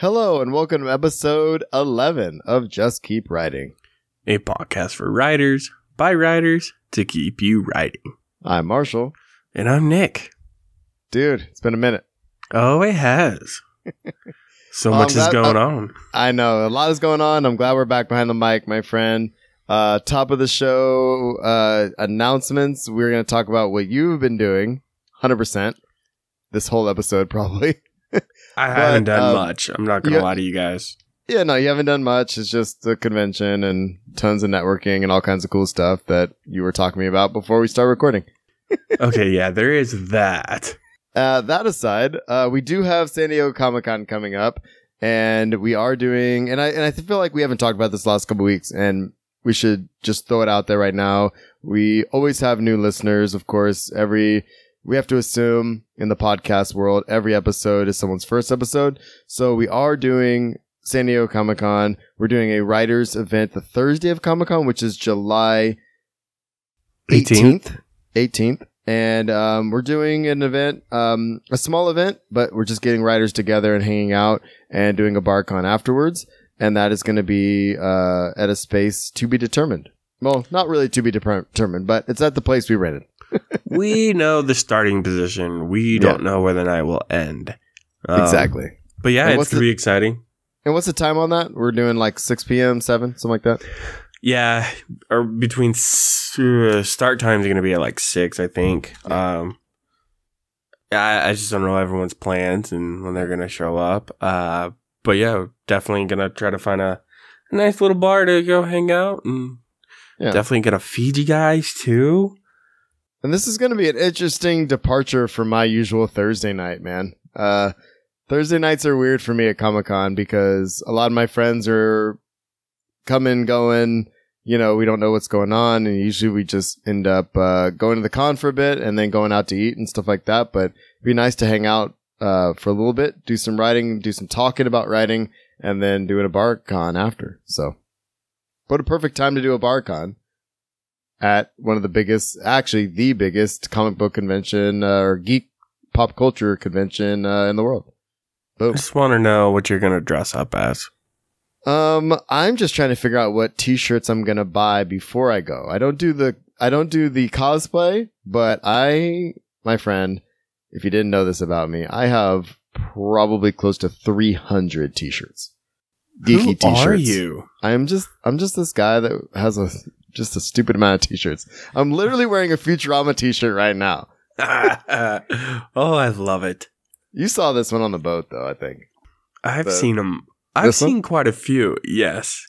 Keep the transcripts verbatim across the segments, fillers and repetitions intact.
Hello and welcome to episode eleven of Just Keep Writing, a podcast for writers, by writers, to keep you writing. I'm Marshall. And I'm Nick. Dude, it's been a minute. Oh, it has. So Well, much I'm is glad- going I- on. I know, a lot is going on. I'm glad we're back behind the mic, my friend. Uh, top of the show, uh, announcements. We're going to talk about what you've been doing, one hundred percent. This whole episode, probably. I haven't done um, much. I'm not going to yeah. lie to you guys. Yeah, no, you haven't done much. It's just the convention and tons of networking and all kinds of cool stuff that you were talking to me about before we start recording. Okay, yeah, there is that. Uh, that aside, uh, we do have San Diego Comic-Con coming up, and we are doing, and I and I feel like we haven't talked about this the last couple weeks, and we should just throw it out there right now. We always have new listeners, of course. Every we have to assume in the podcast world, every episode is someone's first episode. So we are doing San Diego Comic-Con. We're doing a writers event the Thursday of Comic-Con, which is July eighteenth. eighteenth. And um, we're doing an event, um, a small event, but we're just getting writers together and hanging out and doing a BarCon afterwards. And that is going to be uh, at a space to be determined. Well, not really to be de- determined, but it's at the place we rented. We know the starting position. We don't Yeah. know where the night will end. Um, Exactly. But yeah, And it's what's going to the- be exciting. And what's the time on that? We're doing like six p.m., seven, something like that. Yeah, or between s- uh, start times are going to be at like six, I think. Um, I, I just don't know everyone's plans and when they're going to show up. Uh, but yeah, definitely going to try to find a, a nice little bar to go hang out, and Yeah. definitely going to feed you guys too. And this is going to be an interesting departure from my usual Thursday night, man. Uh, Thursday nights are weird for me at Comic-Con because a lot of my friends are coming, going, you know, we don't know what's going on. And usually we just end up uh, going to the con for a bit and then going out to eat and stuff like that. But it'd be nice to hang out uh, for a little bit, do some writing, do some talking about writing, and then doing a BarCon after. So what a perfect time to do a BarCon at one of the biggest, actually the biggest comic book convention uh, or geek pop culture convention uh, in the world. I Boom. just want to know what you're going to dress up as. Um, I'm just trying to figure out what t-shirts I'm gonna buy before I go. I don't do the I don't do the cosplay, but I, my friend, if you didn't know this about me, I have probably close to three hundred t-shirts. Geeky Who t-shirts. are you? I'm just I'm just this guy that has a just a stupid amount of t-shirts. I'm literally wearing a Futurama t-shirt right now. Oh, I love it. You saw this one on the boat, though, I think. I've The- seen them. I've this one? seen quite a few. Yes.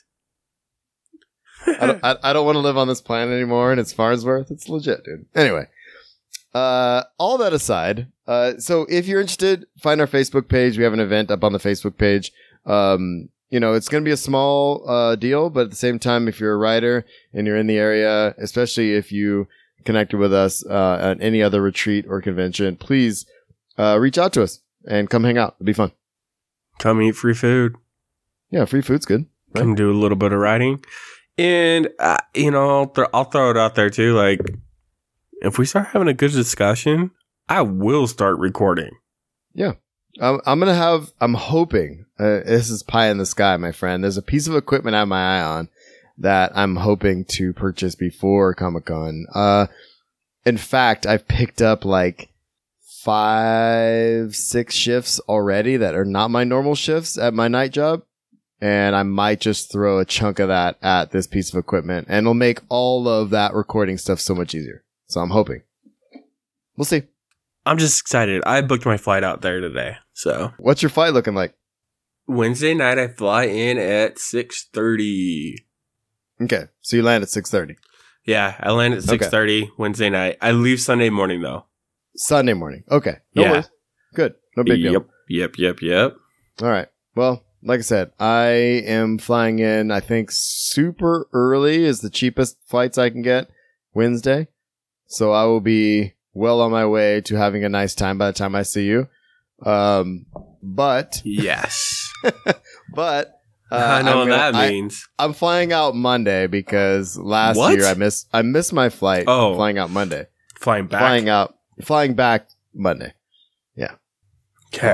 I don't, I, I don't want to live on this planet anymore, and it's Farnsworth. It's legit, dude. Anyway, uh, all that aside, uh, so if you're interested, find our Facebook page. We have an event up on the Facebook page. Um, you know, it's going to be a small uh, deal, but at the same time, if you're a writer and you're in the area, especially if you connected with us uh, at any other retreat or convention, please uh, reach out to us and come hang out. It'll be fun. Come eat free food. Yeah, free food's good. Right? Come do a little bit of writing. And, uh, you know, I'll, th- I'll throw it out there too. Like, if we start having a good discussion, I will start recording. Yeah. I'm, I'm going to have, I'm hoping, uh, this is pie in the sky, my friend. There's a piece of equipment I have my eye on that I'm hoping to purchase before Comic-Con. Uh, in fact, I've picked up like five, six shifts already that are not my normal shifts at my night job. And I might just throw a chunk of that at this piece of equipment, and it'll make all of that recording stuff so much easier. So I'm hoping. We'll see. I'm just excited. I booked my flight out there today. So What's your flight looking like? Wednesday night, I fly in at six thirty. Okay, so you land at six thirty. Yeah, I land at six thirty Wednesday night. I leave Sunday morning, though. Sunday morning. Okay. No Yeah. worries. Good. No big deal. Yep, yep, yep, yep. All right. Well, like I said, I am flying in, I think super early is the cheapest flights I can get Wednesday. So I will be well on my way to having a nice time by the time I see you. Um, but, Yes. but, uh, I know I'm what gonna- that I- means. I'm flying out Monday because last What? year I missed, I missed my flight Oh. flying out Monday. Flying back. Flying out, flying back Monday. Okay.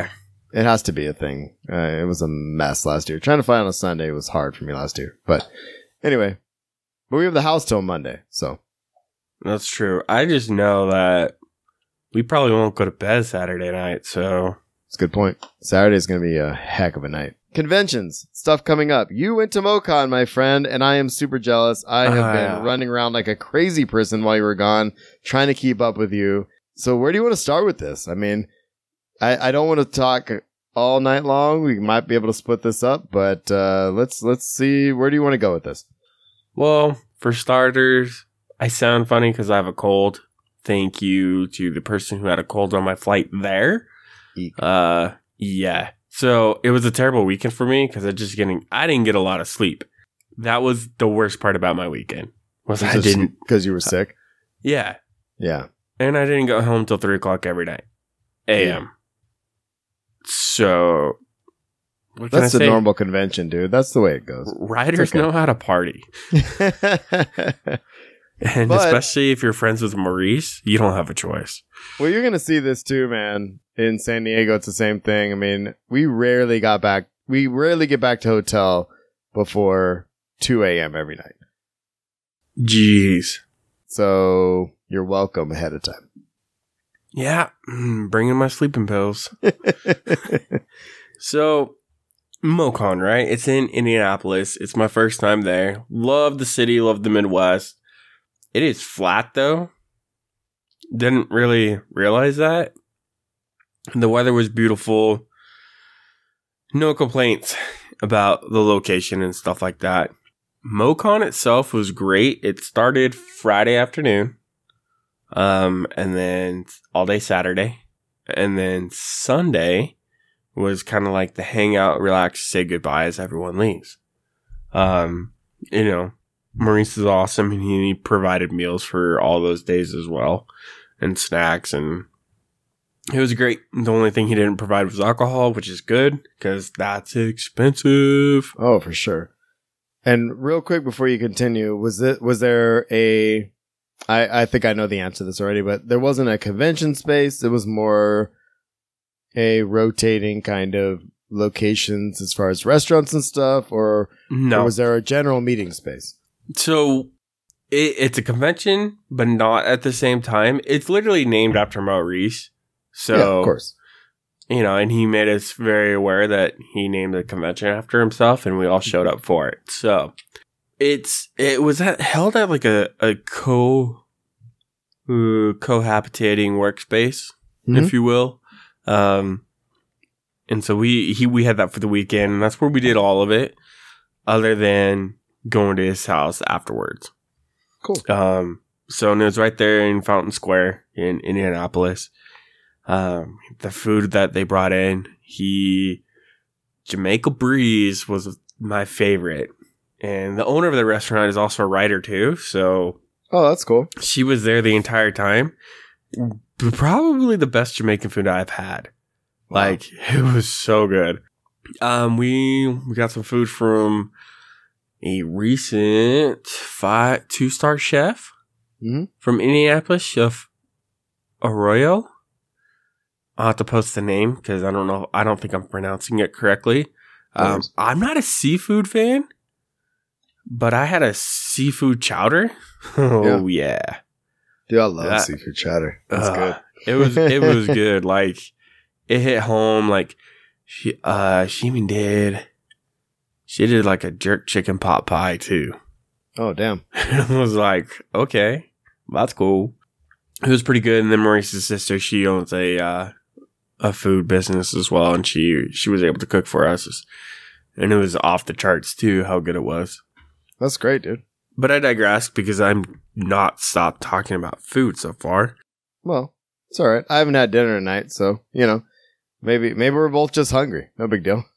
It has to be a thing. Uh, it was a mess last year. Trying to fly on a Sunday was hard for me last year. But anyway, but we have the house till Monday, so. That's true. I just know that we probably won't go to bed Saturday night, so. That's a good point. Saturday's going to be a heck of a night. Conventions, stuff coming up. You went to MoCon, my friend, and I am super jealous. I have Uh, been yeah. running around like a crazy person while you were gone, trying to keep up with you. So where do you want to start with this? I mean, I, I don't want to talk all night long. We might be able to split this up, but uh, let's let's see. Where do you want to go with this? Well, for starters, I sound funny because I have a cold. Thank you to the person who had a cold on my flight there. Eek. Uh, yeah. So it was a terrible weekend for me because I just getting I didn't get a lot of sleep. That was the worst part about my weekend. Was I didn't because you were sick. Yeah, Yeah, and I didn't go home till three o'clock every night, a m. So what can that's I the say? normal convention, dude. That's the way it goes. Writers okay. know how to party, and But- especially if you're friends with Maurice, you don't have a choice. Well, you're going to see this too, man. In San Diego, it's the same thing. I mean, we rarely got back. We rarely get back to hotel before two a.m. every night. Jeez. So you're welcome ahead of time. Yeah, mm, bringing my sleeping pills. So, MoCon, right? It's in Indianapolis. It's my first time there. Love the city, love the Midwest. It is flat, though. Didn't really realize that. The weather was beautiful. No complaints about the location and stuff like that. MoCon itself was great. It started Friday afternoon. Um, and then all day Saturday. And then Sunday was kind of like the hangout, relax, say goodbye as everyone leaves. Um, you know, Maurice is awesome and he provided meals for all those days as well and snacks, and it was great. The only thing he didn't provide was alcohol, which is good because that's expensive. Oh, for sure. And real quick before you continue, was it was there a I, I think I know the answer to this already, but there wasn't a convention space. It was more a rotating kind of locations as far as restaurants and stuff, or, No. or was there a general meeting space? So it, it's a convention, but not at the same time. It's literally named after Maurice. So, yeah, of course. you know, and he made us very aware that he named the convention after himself, and we all showed up for it. So it's it was at, held at like a a co uh, cohabitating workspace, Mhm. if you will. Um, and so we he we had that for the weekend, and that's where we did all of it, other than going to his house afterwards. Cool. Um, so and it was right there in Fountain Square in Indianapolis. Um, the food that they brought in, he Jamaica Breeze was my favorite, and the owner of the restaurant is also a writer too. So Oh, that's cool. she was there the entire time. Probably the best Jamaican food I've had. Wow. Like, it was so good. Um, we we got some food from a recent five two star chef Mhm. from Indianapolis, Chef Arroyo. I'll have to post the name because I don't know. I don't think I'm pronouncing it correctly. Um, Nice. I'm not a seafood fan, but I had a seafood chowder. Oh yeah, Dude, I love That- seafood chowder. That's Uh, good. It was it was good. Like it hit home. Like she uh she even did she did like a jerk chicken pot pie too. Oh, damn. It was like, okay, that's cool. It was pretty good. And then Maurice's sister, she owns a uh, a food business as well, and she she was able to cook for us, and it was off the charts too. How good it was. That's great, dude. But I digress because I'm not stopped talking about food so far. Well, it's all right. I haven't had dinner tonight, so, you know, maybe maybe we're both just hungry. No big deal.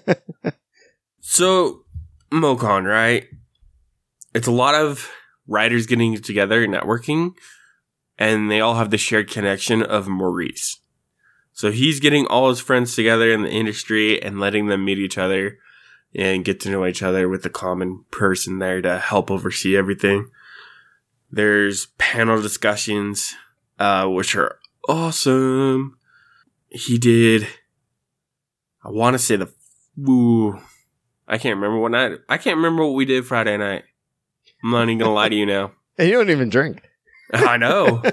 So, MoCon, right? It's a lot of writers getting together and networking, and they all have the shared connection of Maurice. So he's getting all his friends together in the industry and letting them meet each other and get to know each other with a common person there to help oversee everything. There's panel discussions, uh, which are awesome. He did I want to say the, ooh, I can't remember what night. I can't remember what we did Friday night. I'm not even going to lie to you now. And you don't even drink. I know.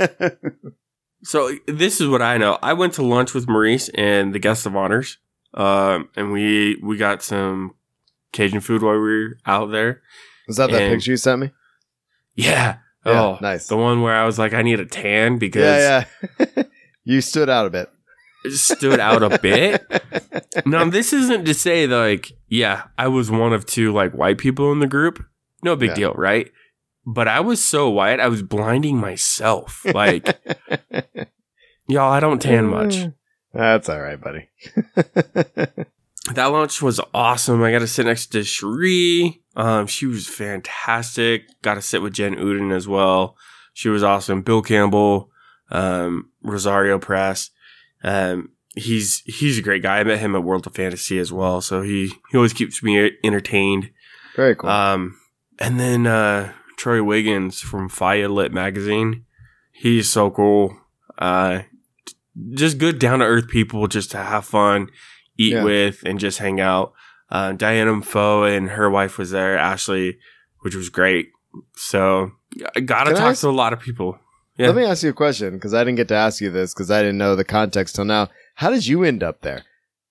So this is what I know. I went to lunch with Maurice and the guest of honors. Um, and we, we got some Cajun food while we were out there. Was that that And- picture you sent me? Yeah. Yeah, Oh, nice. The one where I was like, I need a tan because Yeah, yeah. You stood out a bit. it stood out a bit. Now, this isn't to say that, like, yeah, I was one of two, like, white people in the group. No big Yeah. deal, right? But I was so white, I was blinding myself. Like, y'all, I don't tan much. That's all right, buddy. That lunch was awesome. I got to sit next to Cherie. Um, she was fantastic. Got to sit with Jen Uden as well. She was awesome. Bill Campbell, um, Rosario Press. Um, he's he's a great guy. I met him at World of Fantasy as well, so he he always keeps me entertained. Very cool. Um, and then uh, Troy Wiggins from Fire Lit Magazine. He's so cool. Uh, just good down to earth people, just to have fun, eat Yeah. with, and just hang out. Uh, Diana Foe and her wife was there, Ashley, which was great. So I got to Can I talk ask- to a lot of people. Yeah. Let me ask you a question, because I didn't get to ask you this, because I didn't know the context till now. How did you end up there?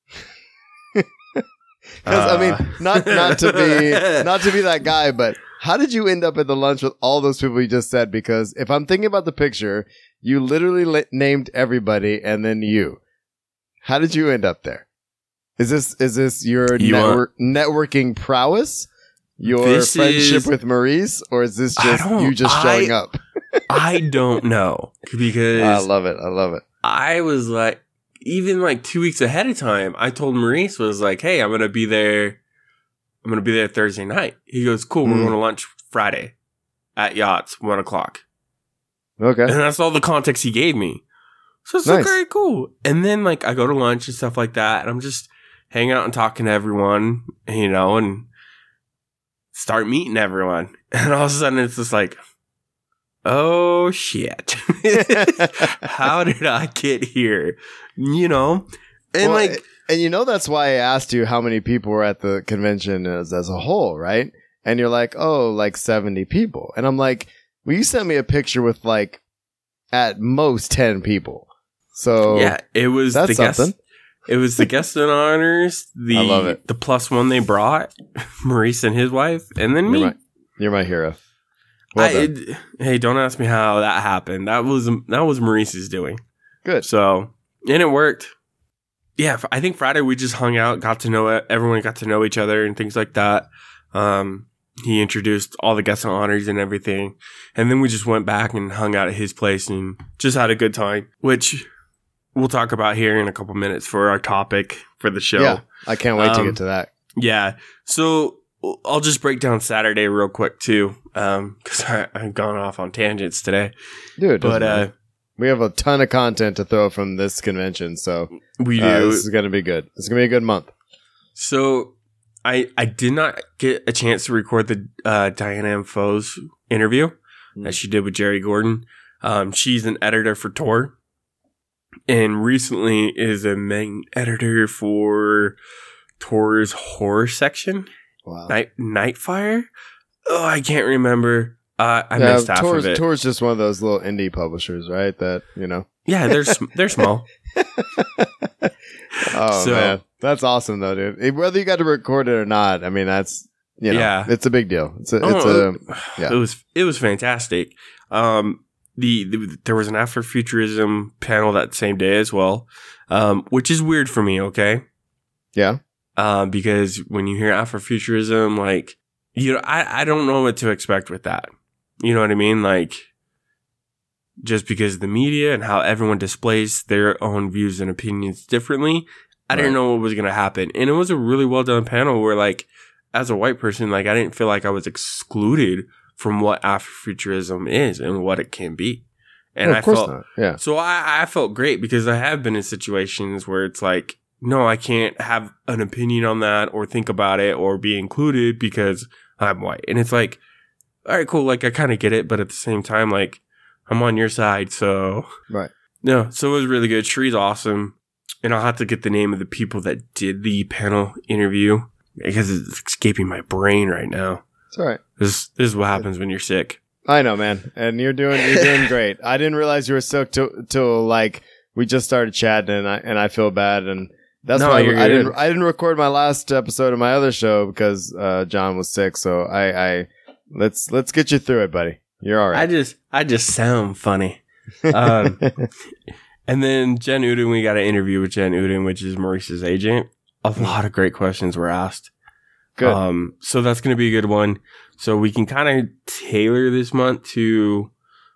Because I mean, Uh. not not to be not to be that guy, but how did you end up at the lunch with all those people you just said? Because if I'm thinking about the picture, you literally li- named everybody and then you. How did you end up there? Is this is this your You network, networking prowess, your This friendship is- with Maurice, or is this I just don't- you just showing I- up? I don't know because I love it. I love it. I was like, even like two weeks ahead of time, I told Maurice was like, hey, I'm going to be there. I'm going to be there Thursday night. He goes, cool. We're Mm. going to lunch Friday at Yachts, one o'clock. Okay. And that's all the context he gave me. So it's Nice. like, very cool. And then like I go to lunch and stuff like that. And I'm just hanging out and talking to everyone, you know, and start meeting everyone. And all of a sudden it's just like, oh shit. How did I get here? You know? And Well, like, and you know that's why I asked you how many people were at the convention as as a whole, right? And you're like, oh, like seventy people, and I'm like, well, you sent me a picture with like at most ten people, so yeah, it was that's the something. guest. It was the guest in honors, the I love it. the plus one they brought, Maurice and his wife, and then You're me. my, you're my hero. Well I, done. it- hey, don't ask me how that happened. That was that was Maurice's doing. Good. So, and it worked. Yeah, I think Friday we just hung out, got to know it. Everyone got to know each other and things like that. Um, he introduced all the guests and honors and everything, and then we just went back and hung out at his place and just had a good time, which we'll talk about here in a couple minutes for our topic for the show. Yeah, I can't wait to Um, get to that. Yeah. So I'll just break down Saturday real quick too, um, because I've gone off on tangents today. Dude, it doesn't But uh, matter. we have a ton of content to throw from this convention, so we uh, do. this is gonna be good. It's gonna be a good month. So I I did not get a chance to record the uh, Diana M. Foe's interview Mm. that she did with Jerry Gordon. Um, she's an editor for Tor, and recently is a main editor for Tor's horror section. Wow. Night Nightfire. Oh, I can't remember. Uh, I yeah, missed half Tor's, of it. Tor's just one of those little indie publishers, right? That you know. Yeah, they're sm- they're small. Oh So- man, that's awesome though, dude. It- Whether you got to record it or not, I mean, that's you know, Yeah. it's a big deal. It's a, it's Oh, a yeah. It was it was fantastic. Um, the, the there was an Afrofuturism panel that same day as well, um, which is weird for me. Okay, yeah. uh, because when you hear Afrofuturism, like you know, I I don't know what to expect with that. You know what I mean? Like just because of the media and how everyone displays their own views and opinions differently, I didn't Right. know what was going to happen. And it was a really well done panel where, like, as a white person, like, I didn't feel like I was excluded from what Afrofuturism is and what it can be. And No, I of course felt, not. Yeah. so I, I felt great because I have been in situations where it's like, no, I can't have an opinion on that or think about it or be included because I'm white. And it's like, all right, cool. Like, I kind of get it. But at the same time, like, I'm on your side. So, Right. no. So it was really good. Sherie's awesome. and I'll have to get the name of the people that did the panel interview because it's escaping my brain right now. It's all right. This, this is what happens when you're sick. I know, man. And you're doing you're doing great. I didn't realize you were sick till, till like we just started chatting, and I and I feel bad, and that's No, why you're I good. didn't I didn't record my last episode of my other show because uh, John was sick. So I, I let's let's get you through it, buddy. You're all I right. just I just sound funny. Um, and then Jen Uden, we got an interview with Jen Uden, which is Maurice's agent. A lot of great questions were asked. Good. Um, so that's going to be a good one. So we can kind of tailor this month to,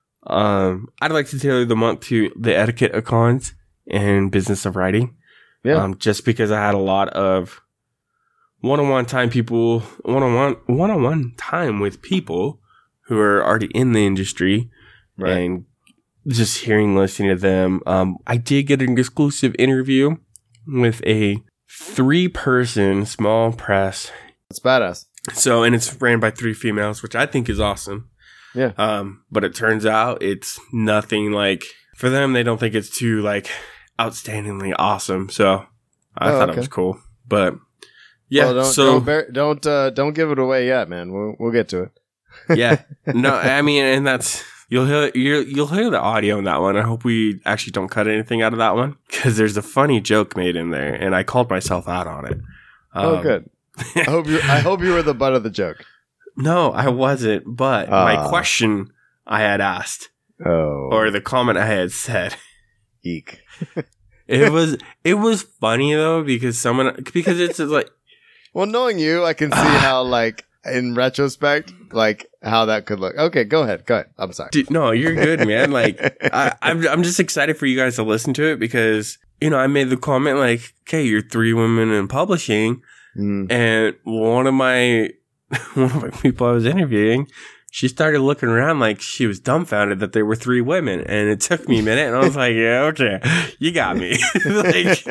um, I'd like to tailor the month to the etiquette of cons and business of writing. Yeah. Um, just because I had a lot of one-on-one time people, one-on-one, one-on-one time with people who are already in the industry, Right. and just hearing, listening to them. Um, I did get an exclusive interview with a three-person small press. It's badass. So, and it's ran by three females, which I think is awesome. Yeah. Um, but it turns out it's nothing like, for them, they don't think it's too like outstandingly awesome. So I Oh, thought okay. it was cool. But yeah, Well, don't so don't bear, don't, uh, don't give it away yet, man. We'll we'll get to it. yeah, no, I mean, and that's, you'll hear, you'll, you'll hear the audio in that one. I hope we actually don't cut anything out of that one because there's a funny joke made in there and I called myself out on it. Oh, Um, good. I hope you I hope you were the butt of the joke. No, I wasn't. But my Ah. question I had asked, Oh, or the comment I had said, eek. it was it was funny though because someone because it's like Well, knowing you, I can see how, like, in retrospect, like, how that could look. Okay, go ahead. Go ahead. I'm sorry. dude, no, you're good, man. Like I, I'm I'm just excited for you guys to listen to it because you know I made the comment like, okay, you're three women in publishing, Mm. and one of my one of my people I was interviewing, she started looking around like she was dumbfounded that there were three women, and it took me a minute, and I was like, yeah, okay, you got me. Like,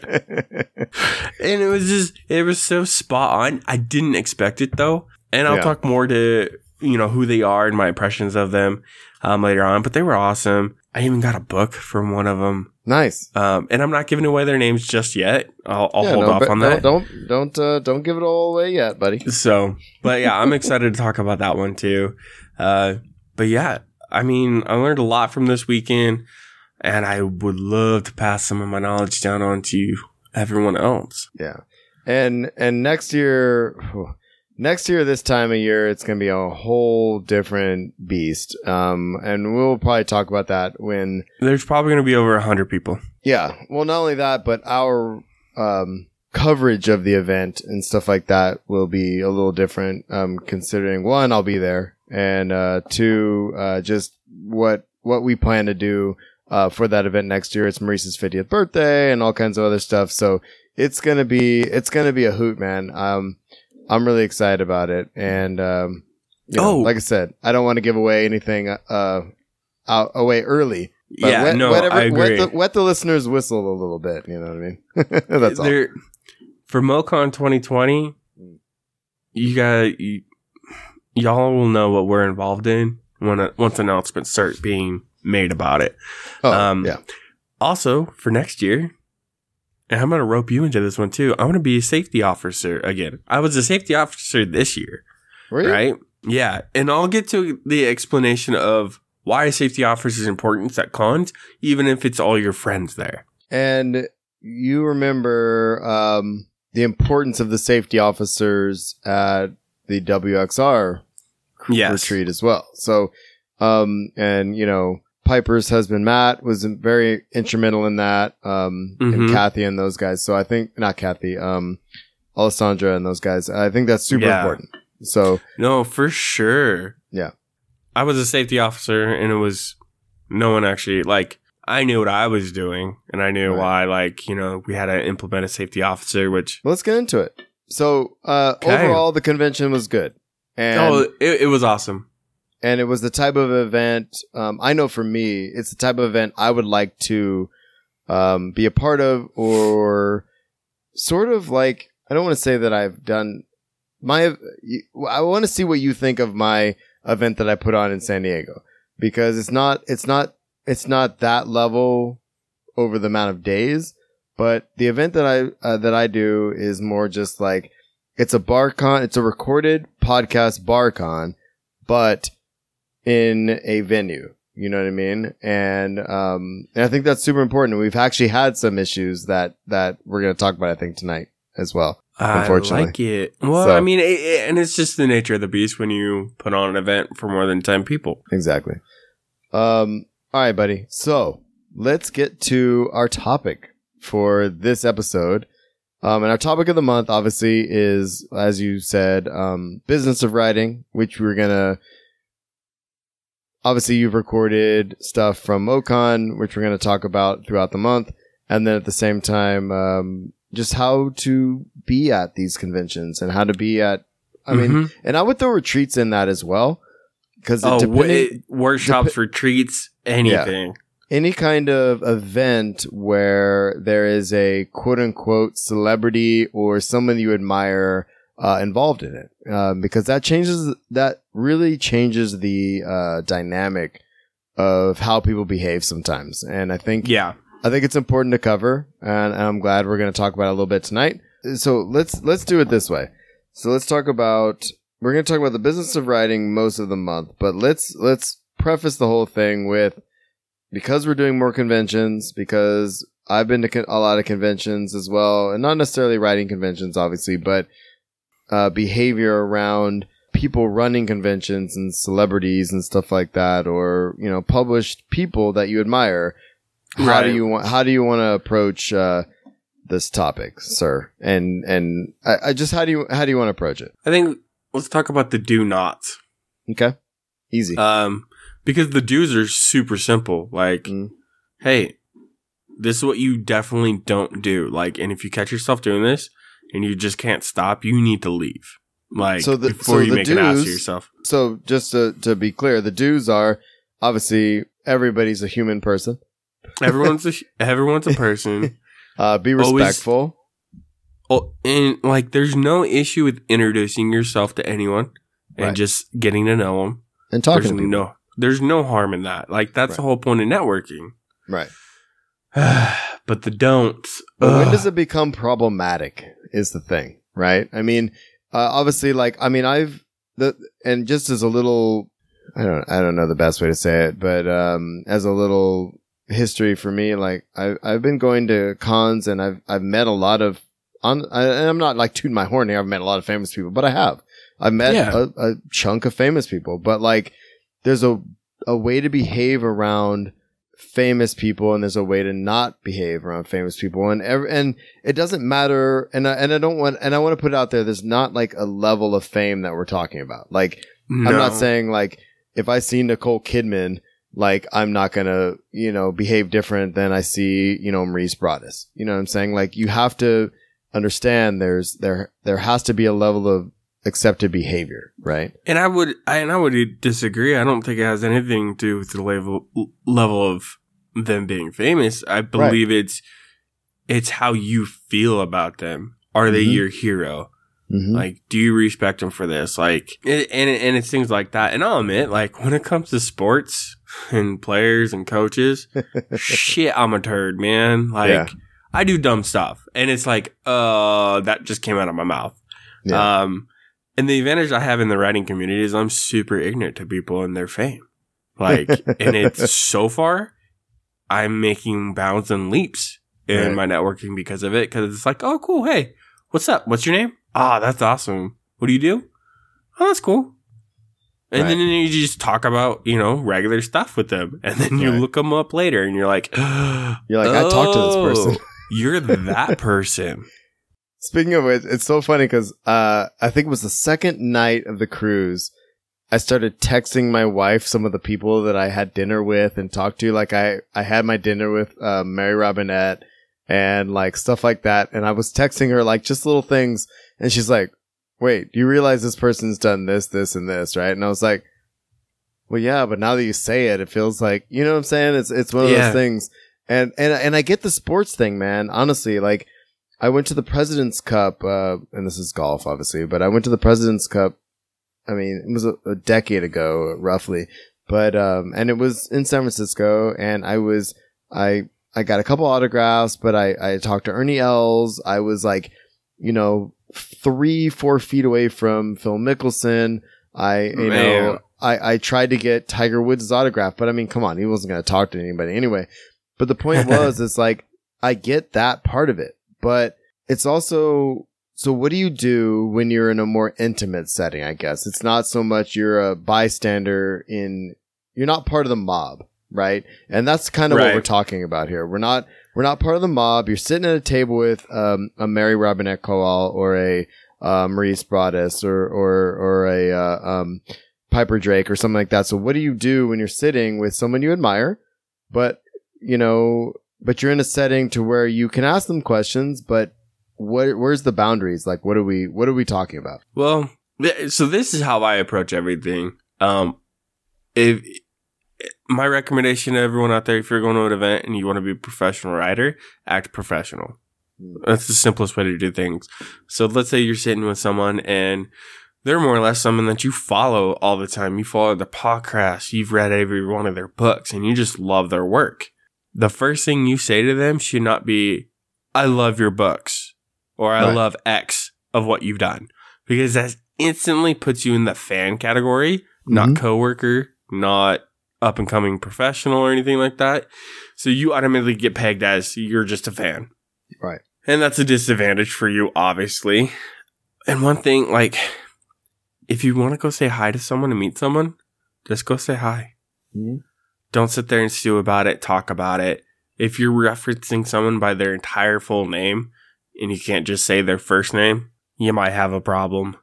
and it was just, it was so spot on. I didn't expect it though. And I'll Yeah. talk more to, you know, who they are and my impressions of them um, later on, but they were awesome. I even got a book from one of them. Nice. Um, and I'm not giving away their names just yet. I'll, I'll Yeah, hold no, off but on don't- that. Don't don't uh, don't give it all away yet, buddy. So, but yeah, I'm excited to talk about that one too. Uh, but yeah, I mean, I learned a lot from this weekend, and I would love to pass some of my knowledge down on to everyone else. Yeah. And and next year, next year this time of year, it's gonna be a whole different beast. Um, and we'll probably talk about that when. There's probably going to be over a hundred people. Yeah. Well, not only that, but our um, coverage of the event and stuff like that will be a little different. Um, considering one, I'll be there, and uh, two, uh, just what what we plan to do uh, for that event next year. It's Maurice's fiftieth birthday and all kinds of other stuff. So it's gonna be it's gonna be a hoot, man. Um, I'm really excited about it, and um, you know, Oh. like I said, I don't want to give away anything uh, out away early. But yeah, wet, no, wet, every- I agree. Wet the, wet the listeners' whistle a little bit. You know what I mean? That's all. There, for MoCon twenty twenty, you got you, y'all will know what we're involved in when uh, once announcements start being made about it. Oh, um, yeah. Also, for next year, and I'm going to rope you into this one too. I want to be a safety officer again. I was a safety officer this year, Were you? right? Yeah, and I'll get to the explanation of why a safety officer is important at cons, even if it's all your friends there. And you remember um, the importance of the safety officers at the W X R Yes. retreat as well. So, um, and you know, Piper's husband Matt was very instrumental in that, um, and Mhm. Kathy and those guys. So I think not Kathy, um, Alessandra and those guys. I think that's super Yeah. important. So No, for sure. yeah, I was a safety officer, and it was no one actually, like, I knew what I was doing, and I knew Right. why, like, you know, we had to implement a safety officer, which, let's get into it. So uh, Okay. overall, the convention was good, and oh, it, it was awesome. and it was the type of event. Um, I know for me, it's the type of event I would like to um, be a part of, or sort of like. I don't want to say that I've done my. I want to see what you think of my event that I put on in San Diego, because it's not. It's not. It's not that level over the amount of days, But the event that I uh, that I do is more just like it's a BarCon. It's a recorded podcast BarCon, but in a venue. You know what I mean? And um, and I think that's super important. We've actually had some issues that that we're going to talk about, I think, tonight as well. Unfortunately, I like it. Well, so, I mean, it, it, and it's just the nature of the beast when you put on an event for more than ten people. Exactly. Um. All right, buddy. So let's get to our topic for this episode. Um, and our topic of the month, obviously, is, as you said, um, business of writing, which we're gonna. Obviously, you've recorded stuff from MoCon, which we're going to talk about throughout the month. And then at the same time, um, just how to be at these conventions and how to be at, I mm-hmm. mean, and I would throw retreats in that as well. Because oh, w- workshops, dep- retreats, anything. Yeah, any kind of event where there is a quote unquote celebrity or someone you admire Uh, involved in it, um, because that changes, that really changes the uh, dynamic of how people behave sometimes. And I think, yeah, I think it's important to cover, and, and I'm glad we're going to talk about it a little bit tonight. So let's let's do it this way. So let's talk about, we're going to talk about the business of writing most of the month, but let's let's preface the whole thing with, because we're doing more conventions, because I've been to con- a lot of conventions as well, and not necessarily writing conventions, obviously, but Uh, behavior around people running conventions and celebrities and stuff like that, or you know, published people that you admire. How right. do you want? How do you want to approach uh, this topic, sir? And and I, I just how do you how do you want to approach it? I think let's talk about the do nots. Okay, easy. Um, because the do's are super simple. Like, mm. hey, this is what you definitely don't do. Like, and if you catch yourself doing this, and you just can't stop, you need to leave. Like, so the, before so you make do's, an ass of yourself. So just to, to be clear, the do's are, obviously, everybody's a human person. Everyone's a, everyone's a person. uh, be respectful. Always, oh, and, like, there's no issue with introducing yourself to anyone and right. just getting to know them. And talking there's to people. No, there's no harm in that. Like, that's right. the whole point of networking. Right. But the don'ts. But when does it become problematic is the thing, right? I mean, uh, obviously, like, I mean, I've, the and just as a little, I don't, I don't know the best way to say it, but um, as a little history for me, like, I, I've been going to cons and I've, I've met a lot of, on, I, and I'm not like tooting my horn here, I've met a lot of famous people, but I have. I've met yeah. a, a chunk of famous people, but like, there's a, a way to behave around famous people, and there's a way to not behave around famous people, and every, and it doesn't matter. And I, and I don't want, and I want to put it out there. There's not like a level of fame that we're talking about. Like, no. I'm not saying like if I see Nicole Kidman, like I'm not gonna, you know, behave different than I see, you know, Maurice Broaddus. You know what I'm saying? Like, you have to understand there's there there has to be a level of accepted behavior, right? And I would, I, and I would disagree. I don't think it has anything to do with the level level of them being famous. I believe right. it's it's how you feel about them. Are mm-hmm. they your hero? Mm-hmm. Like, do you respect them for this? Like, and and it's things like that. And I'll admit, like, when it comes to sports and players and coaches, shit, I'm a turd, man. Like, yeah. I do dumb stuff, and it's like, uh, that just came out of my mouth. Yeah. Um. And the advantage I have in the writing community is I'm super ignorant to people and their fame. Like, and it's so far, I'm making bounds and leaps in right. my networking because of it. Because it's like, oh, cool. Hey, what's up? What's your name? Ah, oh, that's awesome. What do you do? Oh, that's cool. And right. then you just talk about, you know, regular stuff with them. And then you right. look them up later and you're like, you're like, oh, I talked to this person. You're that person. Speaking of which, it's so funny because uh, I think it was the second night of the cruise. I started texting my wife some of the people that I had dinner with and talked to. Like, I, I had my dinner with uh, Mary Robinette and like stuff like that. And I was texting her like just little things. And she's like, wait, do you realize this person's done this, this, and this, right? And I was like, well, yeah, but now that you say it, it feels like, you know what I'm saying? It's it's one of yeah. those things. And, and, and I get the sports thing, man. Honestly, like, I went to the President's Cup, uh, and this is golf, obviously, but I went to the President's Cup. I mean, it was a, a decade ago, roughly, but, um, and it was in San Francisco, and I was, I, I got a couple autographs, but I, I talked to Ernie Els. I was like, you know, three, four feet away from Phil Mickelson. I, you Man. know, I, I tried to get Tiger Woods' autograph, but I mean, come on, he wasn't going to talk to anybody anyway. But the point was, it's like, I get that part of it, but it's also, so what do you do when you're in a more intimate setting? I guess it's not so much you're a bystander in, you're not part of the mob, right? And that's kind of right. what we're talking about here. We're not, we're not part of the mob. You're sitting at a table with um, a Mary Robinette Kowal or a uh, Maurice Broaddus or or or a uh, um, Piper Drake or something like that. So what do you do when you're sitting with someone you admire, but you know, but you're in a setting to where you can ask them questions, but what where's the boundaries? Like, what are we what are we talking about? Well, th- so this is how I approach everything. Um, if my recommendation to everyone out there, if you're going to an event and you want to be a professional rider, act professional. That's the simplest way to do things. So let's say you're sitting with someone and they're more or less someone that you follow all the time. You follow the podcast, you've read every one of their books, and you just love their work. The first thing you say to them should not be, I love your books, or I right. love X of what you've done. Because that instantly puts you in the fan category, mm-hmm. not coworker, not up and coming professional or anything like that. So you automatically get pegged as you're just a fan. Right. And that's a disadvantage for you, obviously. And one thing, like, if you want to go say hi to someone and meet someone, just go say hi. Mm-hmm. Don't sit there and stew about it, talk about it. If you're referencing someone by their entire full name and you can't just say their first name, you might have a problem.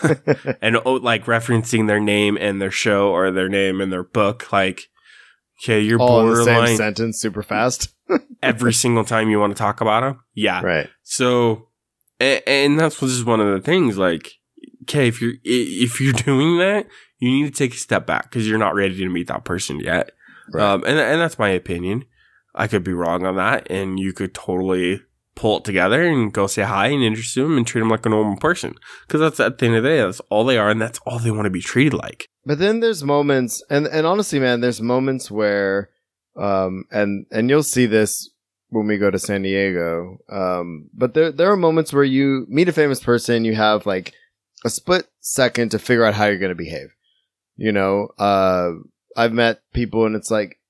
And oh, like referencing their name and their show or their name and their book, like, okay, you're all borderline. In the same sentence, super fast. Every single time you want to talk about them, yeah, right. So, and, and that's just one of the things. Like, okay, if you're if you're doing that, you need to take a step back because you're not ready to meet that person yet. Right. Um, and and that's my opinion. I could be wrong on that, and you could totally pull it together and go say hi and introduce them and treat them like a normal person. Because that's at the end of the day, that's all they are, and that's all they want to be treated like. But then there's moments, and, and honestly, man, there's moments where, um, and and you'll see this when we go to San Diego. Um, but there there are moments where you meet a famous person, you have like a split second to figure out how you're going to behave. You know, uh, I've met people, and it's like,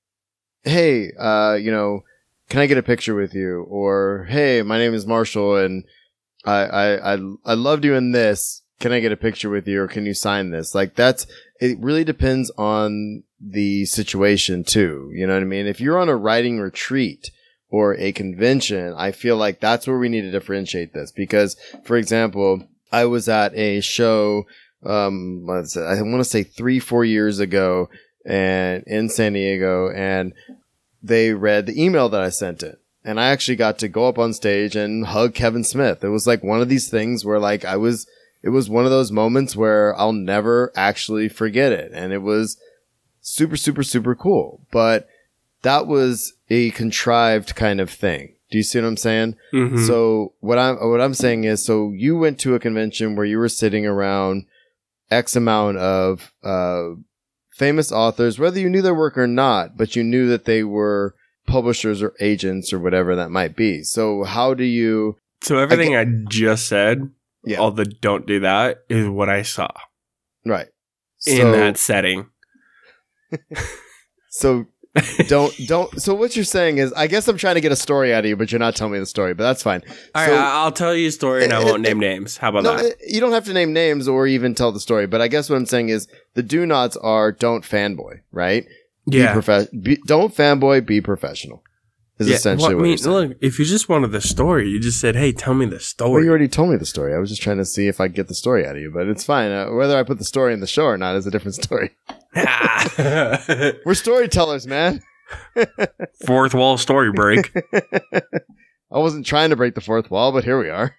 hey, uh, you know, can I get a picture with you? Or, hey, my name is Marshall and I, I, I, I loved you in this. Can I get a picture with you or can you sign this? Like that's, it really depends on the situation too. You know what I mean? If you're on a writing retreat or a convention, I feel like that's where we need to differentiate this because, for example, I was at a show, um, let's say, I want to say three, four years ago and in San Diego and they read the email that I sent it. And I actually got to go up on stage and hug Kevin Smith. It was like one of these things where like I was, it was one of those moments where I'll never actually forget it. And it was super, super, super cool. But that was a contrived kind of thing. Do you see what I'm saying? Mm-hmm. So what I'm, what I'm saying is, so you went to a convention where you were sitting around X amount of, uh, famous authors, whether you knew their work or not, but you knew that they were publishers or agents or whatever that might be. So how do you... So everything I, get, I just said, yeah. all the don't do that, is what I saw. Right. In so, that setting. So don't, don't, so what you're saying is, I guess I'm trying to get a story out of you, but you're not telling me the story, but that's fine. All so, right, I'll tell you a story and it, I won't it, name names. How about no, that? It, you don't have to name names or even tell the story, but I guess what I'm saying is the do nots are don't fanboy, right? Yeah. Be profe- be, don't fanboy, be professional. Is yeah, essentially well, I mean, what you're saying. Look, if you just wanted the story, you just said, hey, tell me the story. Well, you already told me the story. I was just trying to see if I could get the story out of you, but it's fine. Uh, whether I put the story in the show or not is a different story. We're storytellers, man. Fourth wall story break. I wasn't trying to break the fourth wall, but here we are.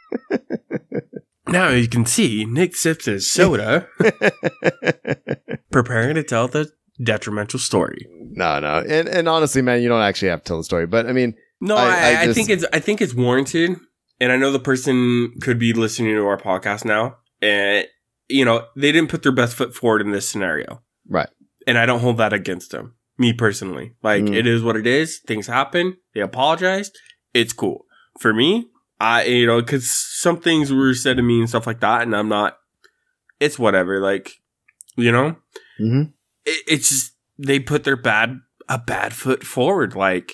Now you can see Nick sips his soda, preparing to tell the detrimental story. No, no, and and honestly, man, you don't actually have to tell the story. But I mean, no, I, I, I, just, I think it's I think it's warranted, and I know the person could be listening to our podcast now, and you know they didn't put their best foot forward in this scenario, right? And I don't hold that against them. Me personally. Like, Mm. it is what it is. Things happen. They apologized. It's cool. For me, I, you know, because some things were said to me and stuff like that, and I'm not, it's whatever. Like, you know? Mm-hmm. It, it's just, they put their bad, a bad foot forward. Like,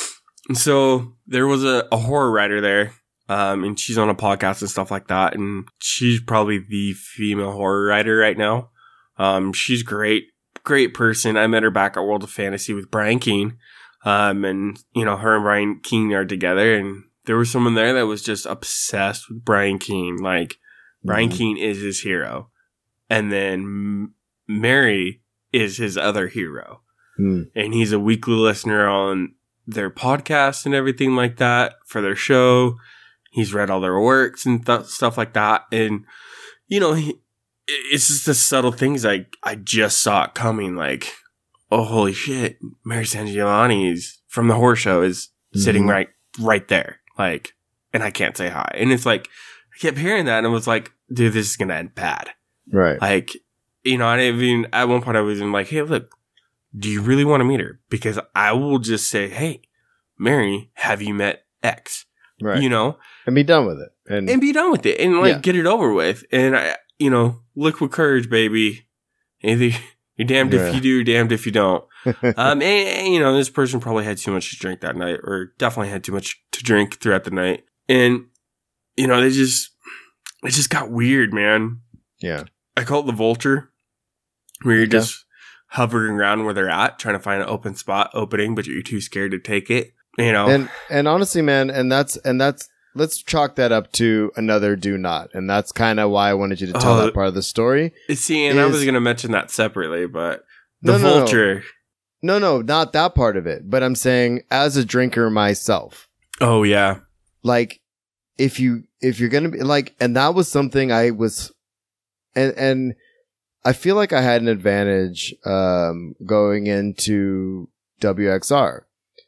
so there was a, a horror writer there. Um, and she's on a podcast and stuff like that. And she's probably the female horror writer right now. Um, she's great, great person. I met her back at World of Fantasy with Brian Keene. Um, and, you know, her and Brian Keene are together. And there was someone there that was just obsessed with Brian Keene. Like, mm-hmm. Brian Keene is his hero. And then M- Mary is his other hero. Mm. And he's a weekly listener on their podcast and everything like that for their show. He's read all their works and th- stuff like that. And, you know, he, it's just the subtle things. Like, I just saw it coming. Like, oh, holy shit. Mary Sangiovanni's from the horror show is mm-hmm. sitting right, right there. Like, and I can't say hi. And it's like, I kept hearing that and it was like, dude, this is going to end bad. Right. Like, you know, I didn't even, at one point I was even like, hey, look, do you really want to meet her? Because I will just say, hey, Mary, have you met X? Right. You know? And be done with it. And, and be done with it. And, like, yeah. get it over with. And, I, you know, liquid courage, baby. Either you're damned yeah. if you do, you're damned if you don't. um, and, and, you know, this person probably had too much to drink that night, or definitely had too much to drink throughout the night. And, you know, they just, it just got weird, man. Yeah. I call it the vulture, where you're yeah. just hovering around where they're at, trying to find an open spot opening, but you're too scared to take it. You know, and and honestly, man, and that's and that's let's chalk that up to another do not, and that's kind of why I wanted you to tell oh, that part of the story. See, and is, I was going to mention that separately, but the no, no, vulture. No. no, no, not that part of it. But I'm saying, as a drinker myself. Oh yeah, like if you if you're gonna be like, and that was something I was, and and I feel like I had an advantage um, going into W X R.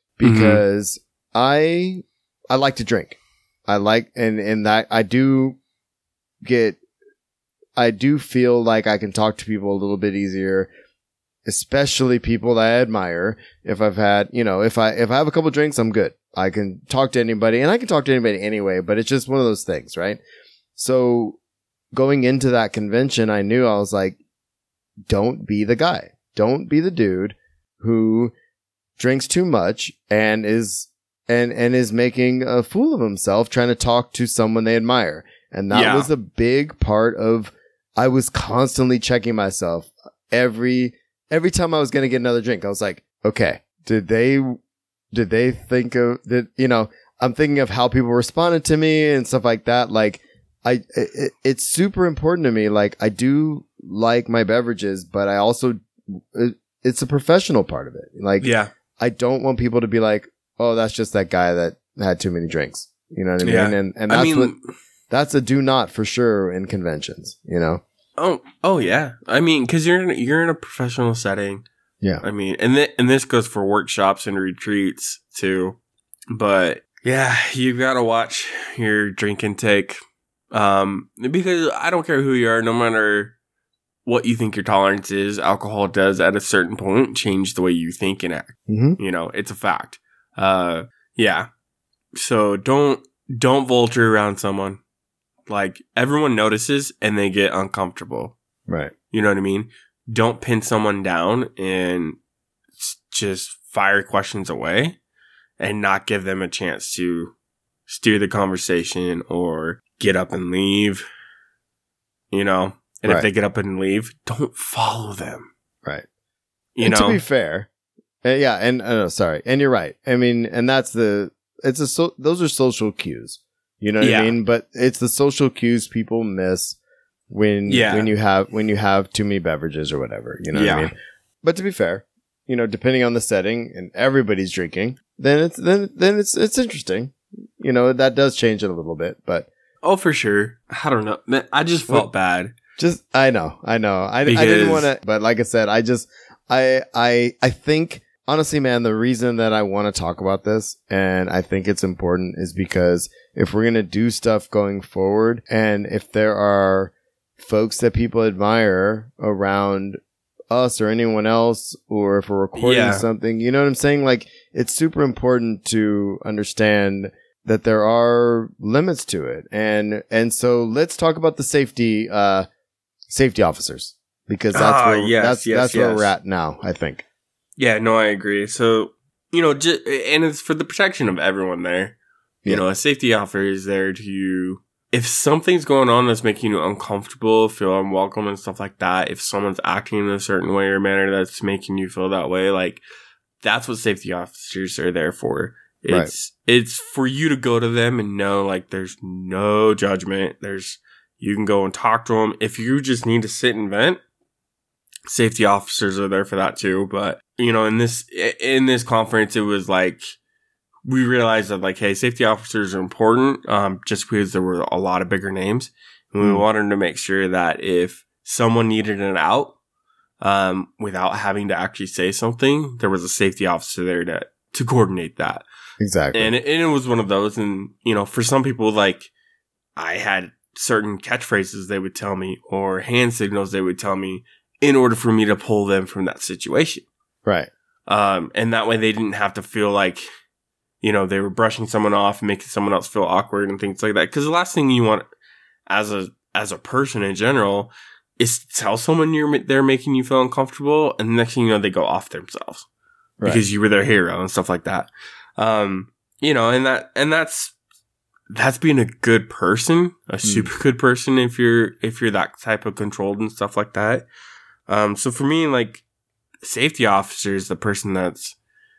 Because mm-hmm. I I like to drink. I like and and that I do get I do feel like I can talk to people a little bit easier, especially people that I admire. If I've had, you know, if I if I have a couple drinks, I'm good. I can talk to anybody, and I can talk to anybody anyway, but it's just one of those things, right? So going into that convention, I knew I was like, don't be the guy. Don't be the dude who drinks too much and is and and is making a fool of himself trying to talk to someone they admire. And that yeah. was a big part of, I was constantly checking myself every every time I was going to get another drink. I was like, okay, did they did they think of that, you know, I'm thinking of how people responded to me and stuff like that. Like I it, it's super important to me. Like, I do like my beverages, but I also it, it's a professional part of it. Like, yeah. I don't want people to be like, oh, that's just that guy that had too many drinks. You know what I mean? Yeah. And and that's I mean, what that's a do not for sure in conventions, you know? Oh, oh yeah. I mean, cause you're in, you're in a professional setting. Yeah. I mean, and th- and this goes for workshops and retreats too. But yeah, you've got to watch your drink intake. Um, because I don't care who you are, no matter what you think your tolerance is, alcohol does at a certain point change the way you think and act. Mm-hmm. You know, it's a fact. Uh, yeah. So don't, don't vulture around someone. Like, everyone notices and they get uncomfortable. Right. You know what I mean? Don't pin someone down and just fire questions away and not give them a chance to steer the conversation or get up and leave. You know? And right. if they get up and leave, don't follow them. Right. You and know? To be fair, uh, yeah, and uh, sorry, and you're right. I mean, and that's the it's a so, those are social cues. You know what yeah. I mean? But it's the social cues people miss when yeah. when you have when you have too many beverages or whatever. You know yeah. what I mean? But to be fair, you know, depending on the setting and everybody's drinking, then it's then then it's it's interesting. You know, that does change it a little bit, but oh, for sure. I don't know. Man, I just felt well, bad. Just, I know, I know. I, I didn't want to, but like I said, I just, I, I, I think, honestly, man, the reason that I want to talk about this, and I think it's important, is because if we're going to do stuff going forward, and if there are folks that people admire around us or anyone else, or if we're recording Yeah. something. You know what I'm saying? Like, it's super important to understand that there are limits to it. And and so let's talk about the safety uh, safety officers, because that's Ah, where yes, that's yes, that's where yes. we're at now, I think. Yeah, no, I agree. So, you know, ju- and it's for the protection of everyone there. You Yeah. know, a safety officer is there to, if something's going on that's making you uncomfortable, feel unwelcome and stuff like that, if someone's acting in a certain way or manner that's making you feel that way, like, that's what safety officers are there for. It's, it's for you to go to them and know, like, there's no judgment. There's, you can go and talk to them. If you just need to sit and vent, safety officers are there for that too. But, you know, in this, in this conference, it was like, we realized that, like, hey, safety officers are important, um, just because there were a lot of bigger names. And we Mm. wanted to make sure that if someone needed an out, um, without having to actually say something, there was a safety officer there to, to coordinate that. Exactly. And it, and it was one of those. And, you know, for some people, like, I had certain catchphrases they would tell me or hand signals they would tell me in order for me to pull them from that situation. Right. Um, and that way they didn't have to feel like, you know, they were brushing someone off and making someone else feel awkward and things like that. Because the last thing you want as a as a person in general is to tell someone you're they're making you feel uncomfortable, and the next thing you know, they go off themselves Right. because you were their hero and stuff like that. Um, you know, and that and that's that's being a good person, a super good person if you're if you're that type of controlled and stuff like that. Um, so for me, like, safety officer is the person that's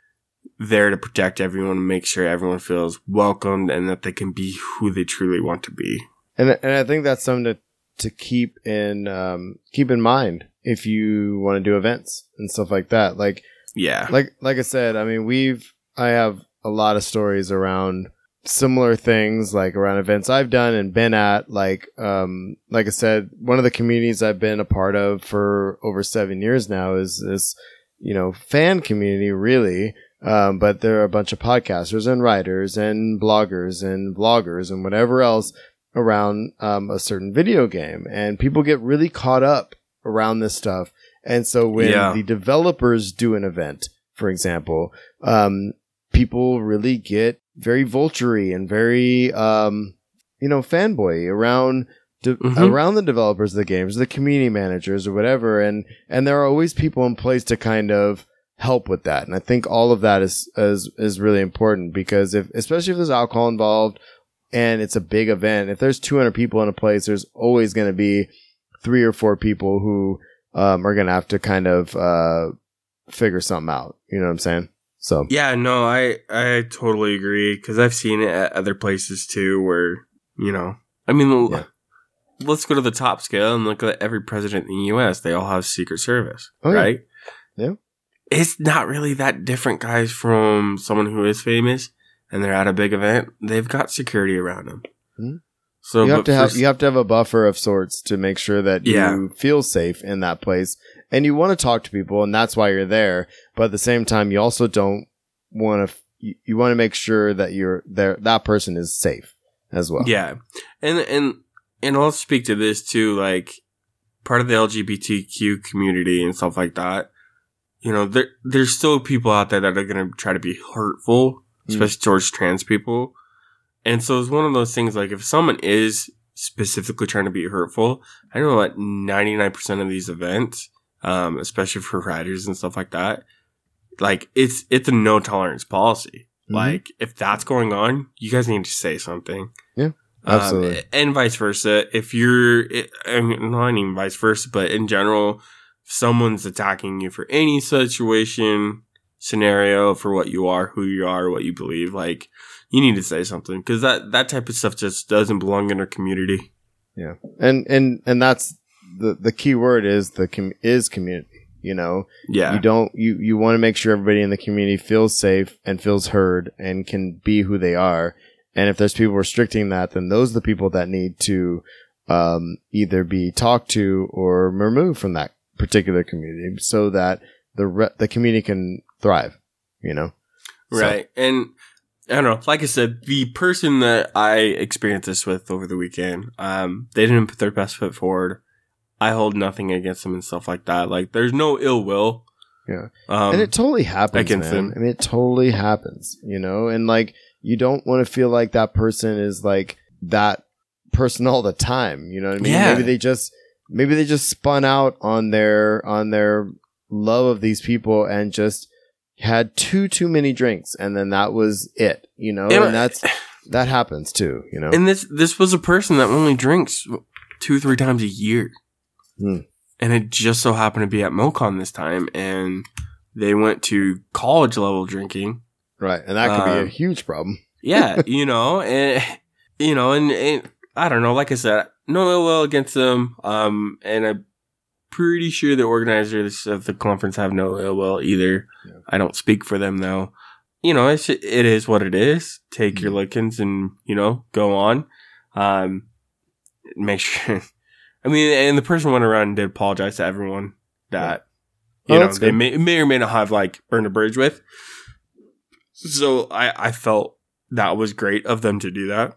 there to protect everyone and make sure everyone feels welcomed and that they can be who they truly want to be. And and I think that's something to to keep in um, keep in mind if you want to do events and stuff like that. Like Yeah. like like I said, I mean, we've I have a lot of stories around similar things, like around events I've done and been at. Like um like I said, one of the communities I've been a part of for over seven years now is this, you know, fan community, really. Um, but there are a bunch of podcasters and writers and bloggers and vloggers and whatever else around um, a certain video game. And people get really caught up around this stuff. And so when Yeah. the developers do an event, for example, um, people really get very vulture-y and very, um, you know, fanboy around de- Mhm. around the developers of the games, the community managers or whatever. And, and there are always people in place to kind of help with that. And I think all of that is, is, is really important, because if, especially if there's alcohol involved and it's a big event, if there's two hundred people in a place, there's always going to be three or four people who, um, are going to have to kind of, uh, figure something out. You know what I'm saying? So, Yeah, no, I, I totally agree, because I've seen it at other places too where, you know, I mean, l- Yeah. let's go to the top scale and look at every president in the U S. They all have Secret Service, Oh, yeah. right? Yeah. It's not really that different, guys, from someone who is famous and they're at a big event. They've got security around them. Mhm. So you have but to for have s- you have to have a buffer of sorts to make sure that Yeah. you feel safe in that place, and you want to talk to people, and that's why you're there. But at the same time, you also don't want to. You, you want to make sure that you're there. That person is safe as well. Yeah, and and and I'll speak to this too. Like, part of the L G B T Q community and stuff like that. You know, there there's still people out there that are going to try to be hurtful, especially towards trans people. And so it's one of those things. Like, if someone is specifically trying to be hurtful, I know that ninety-nine percent of these events, um, especially for writers and stuff like that, like, it's it's a no tolerance policy. Mhm. Like, if that's going on, you guys need to say something. Yeah, absolutely. Um, and vice versa. If you're, I mean, not even vice versa, but in general, if someone's attacking you for any situation, scenario, for what you are, who you are, what you believe, like, you need to say something, because that, that type of stuff just doesn't belong in our community. Yeah, and and and that's the the key word is the com- is community. You know, Yeah. you don't you you want to make sure everybody in the community feels safe and feels heard and can be who they are. And if there's people restricting that, then those are the people that need to um, either be talked to or removed from that particular community, so that the re- the community can thrive. You know, So- Right. And I don't know, like I said, the person that I experienced this with over the weekend, um, they didn't put their best foot forward. I hold nothing against them and stuff like that. Like, there's no ill will. Yeah. Um, and it totally happens, against man. them. I mean, it totally happens, you know? And like, you don't want to feel like that person is like that person all the time. You know what I mean? Yeah. Maybe they just, maybe they just spun out on their, on their love of these people and just had too, too many drinks. And then that was it, you know? And, and that's, that happens too, you know? And this, this was a person that only drinks two, three times a year. Hmm. And it just so happened to be at MoCon this time. And they went to college level drinking. Right. And that could um, be a huge problem. Yeah. You know, and, you know, and, and I don't know, like I said, no ill will against them. Um, and I'm pretty sure the organizers of the conference have no ill will either. Yeah. I don't speak for them though. You know, it's, it is what it is. Take mm-hmm. your lickings and, you know, go on. Um, make sure. I mean, and the person went around and did apologize to everyone that, yeah. you oh, know, they may, may or may not have like burned a bridge with. So I, I felt that was great of them to do that.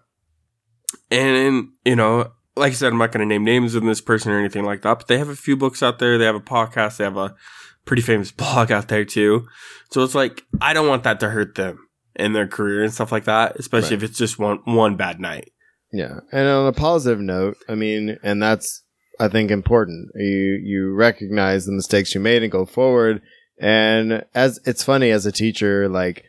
And, you know, like I said, I'm not going to name names of this person or anything like that, but they have a few books out there. They have a podcast. They have a pretty famous blog out there too. So it's like, I don't want that to hurt them in their career and stuff like that, especially right. if it's just one, one bad night. Yeah. And on a positive note, I mean, and that's, I think, important. You, you recognize the mistakes you made and go forward. And as it's funny as a teacher, like,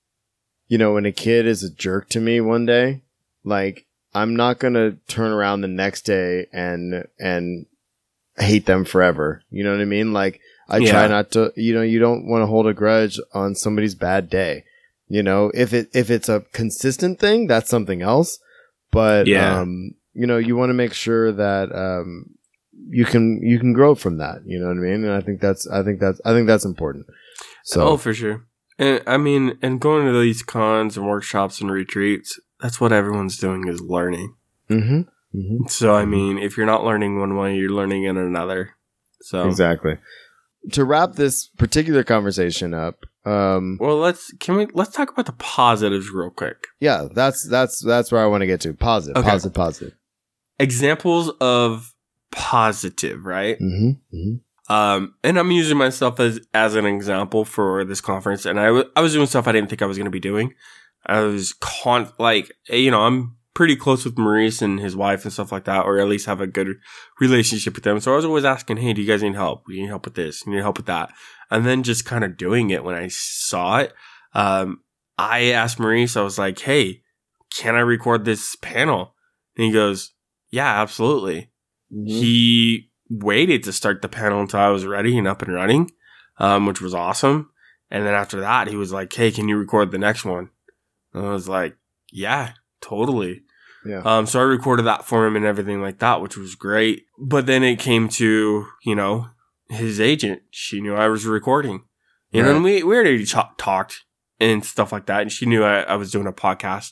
you know, when a kid is a jerk to me one day, like, I'm not going to turn around the next day and, and hate them forever. You know what I mean? Like, I yeah. try not to, you know, you don't want to hold a grudge on somebody's bad day. You know, if it, if it's a consistent thing, that's something else. But, yeah. um, you know, you want to make sure that, um, you can, you can grow from that. You know what I mean? And I think that's, I think that's, I think that's important. So, oh, for sure. And I mean, and going to these cons and workshops and retreats, that's what everyone's doing is learning. Mm-hmm. Mm-hmm. So, I mean, if you're not learning one way, you're learning in another. So exactly. To wrap this particular conversation up, um, well, let's can we let's talk about the positives real quick. Yeah, that's that's that's where I want to get to. Positive, okay. positive, positive. Examples of positive, right? Mm-hmm. Mm-hmm. Um, and I'm using myself as as an example for this conference, and I, w- I was doing stuff I didn't think I was going to be doing. I was con like you know I'm pretty close with Maurice and his wife and stuff like that, or at least have a good relationship with them. So I was always asking, hey, do you guys need help? Do you need help with this? Do you need help with that? And then just kind of doing it when I saw it. Um, I asked Maurice, I was like, hey, can I record this panel? And he goes, yeah, absolutely. Mm-hmm. He waited to start the panel until I was ready and up and running, um, which was awesome. And then after that, he was like, hey, can you record the next one? And I was like, yeah. Totally. Yeah. Um, so I recorded that for him and everything like that, which was great. But then it came to, you know, his agent. She knew I was recording. You right. know, and we, we already ch- talked and stuff like that. And she knew I, I was doing a podcast.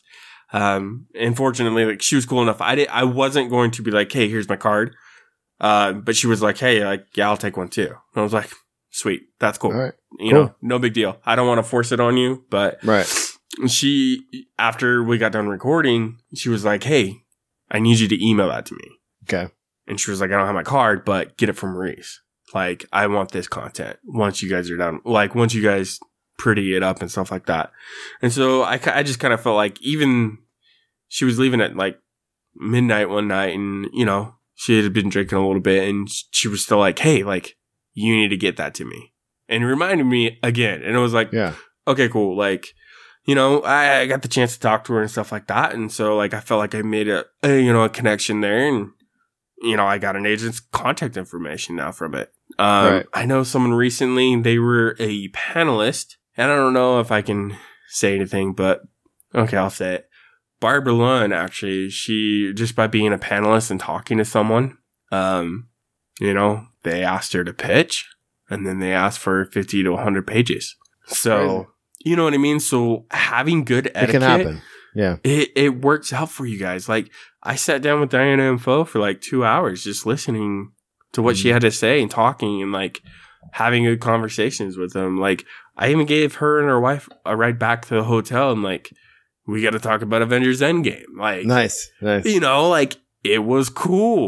Um, unfortunately, like, she was cool enough. I did, I wasn't going to be like, hey, here's my card. Uh, but she was like, hey, like, yeah, I'll take one too. And I was like, sweet. That's cool. All right. You cool. know, no big deal. I don't want to force it on you, but. Right. She, after we got done recording, she was like, hey, I need you to email that to me. Okay. And she was like, I don't have my card, but get it from Maurice. Like, I want this content once you guys are done. Like, once you guys pretty it up and stuff like that. And so I, I just kind of felt like even she was leaving at like midnight one night and, you know, she had been drinking a little bit and she was still like, hey, like, you need to get that to me. And it reminded me again. And it was like, yeah, okay, cool. Like, you know, I, I got the chance to talk to her and stuff like that. And so, like, I felt like I made a, a, you know, a connection there. And, you know, I got an agent's contact information now from it. Um, right. I know someone recently, they were a panelist. And I don't know if I can say anything, but okay, I'll say it. Barbara Lunn, actually, she, just by being a panelist and talking to someone, um, you know, they asked her to pitch. And then they asked for fifty to one hundred pages. So... Right. You know what I mean? So having good etiquette, it can happen. Yeah, it it works out for you guys. Like, I sat down with Diana and Fo for like two hours just listening to what mm-hmm. she had to say and talking and like having good conversations with them. Like, I even gave her and her wife a ride back to the hotel and like, we got to talk about Avengers Endgame. Like, nice, nice. You know, like, it was cool.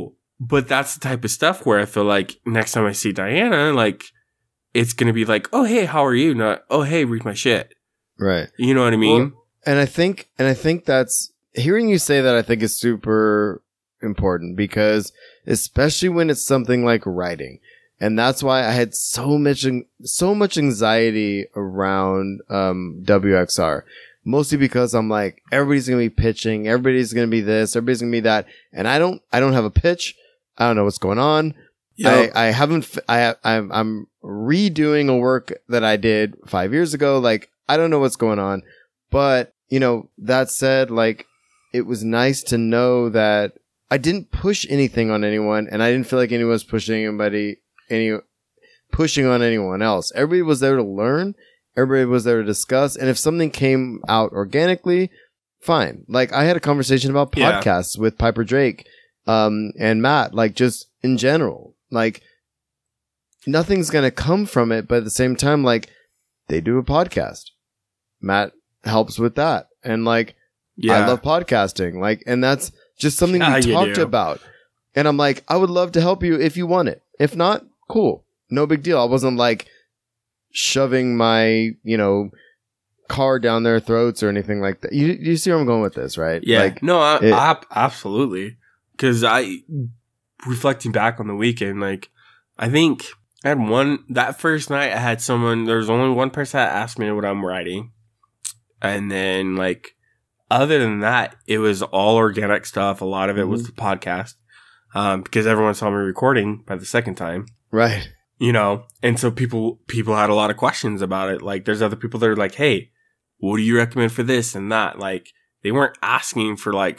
but that's the type of stuff where I feel like next time I see Diana, like, it's going to be like, oh, hey, how are you? Not, oh, hey, read my shit. Right. You know what I mean? Well, and I think, and I think that's, hearing you say that I think is super important, because especially when it's something like writing. And that's why I had so much, so much anxiety around, um, W X R. Mostly because I'm like, everybody's going to be pitching. Everybody's going to be this. Everybody's going to be that. And I don't, I don't have a pitch. I don't know what's going on. Yep. I, I haven't, I, I'm, I'm redoing a work that I did five years ago. Like, I don't know what's going on. But, you know, that said, like, it was nice to know that I didn't push anything on anyone, and I didn't feel like anyone was pushing anybody, any, pushing on anyone else. Everybody was there to learn. Everybody was there to discuss. And if something came out organically, fine. Like, I had a conversation about podcasts yeah. with Piper Drake, um, and Matt, like, just in general, like, nothing's going to come from it. But at the same time, like, they do a podcast. Matt helps with that. And like, yeah. I love podcasting. Like, and that's just something yeah, we talked do. about. And I'm like, I would love to help you if you want it. If not, cool. No big deal. I wasn't like shoving my, you know, car down their throats or anything like that. You, you see where I'm going with this, right? Yeah. Like, no, I, it, I, absolutely. Because I, reflecting back on the weekend, like, I think I had one, that first night I had someone, there was only one person that asked me what I'm writing. And then, like, other than that, it was all organic stuff. A lot of it mm-hmm. was the podcast. Um, because everyone saw me recording by the second time. Right. You know, and so people, people had a lot of questions about it. Like, there's other people that are like, hey, what do you recommend for this and that? Like, they weren't asking for, like,